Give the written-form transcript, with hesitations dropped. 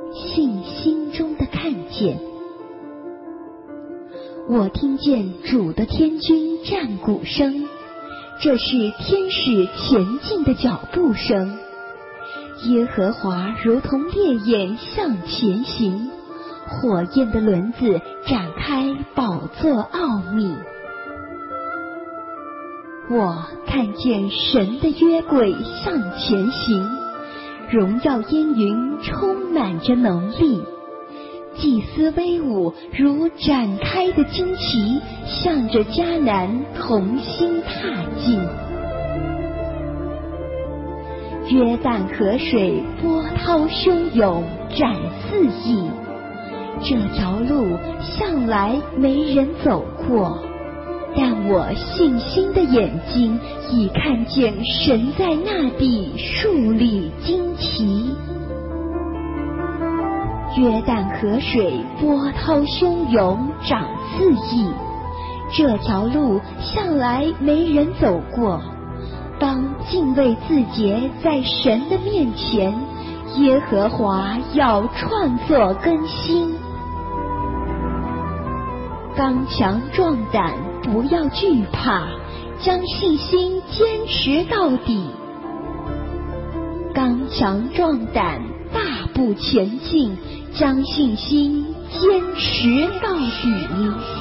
信心中的看见。我听见主的天军战鼓声，这是天使前进的脚步声。耶和华如同烈焰向前行，火焰的轮子展开宝座奥秘。我看见神的约柜向前行，荣耀烟云充满着能力，祭司威武如展开的旌旗，向着迦南同心踏进。约旦河水波涛汹涌，展四溢，这条路向来没人走过，但我信心的眼睛已看见神在那地树立旌旗。约旦河水波涛汹涌，涨四溢，这条路向来没人走过，当敬畏自洁在神的面前，耶和华要创作更新。刚强壮胆，不要惧怕，将信心坚持到底。刚强壮胆，大步前进，将信心坚持到底。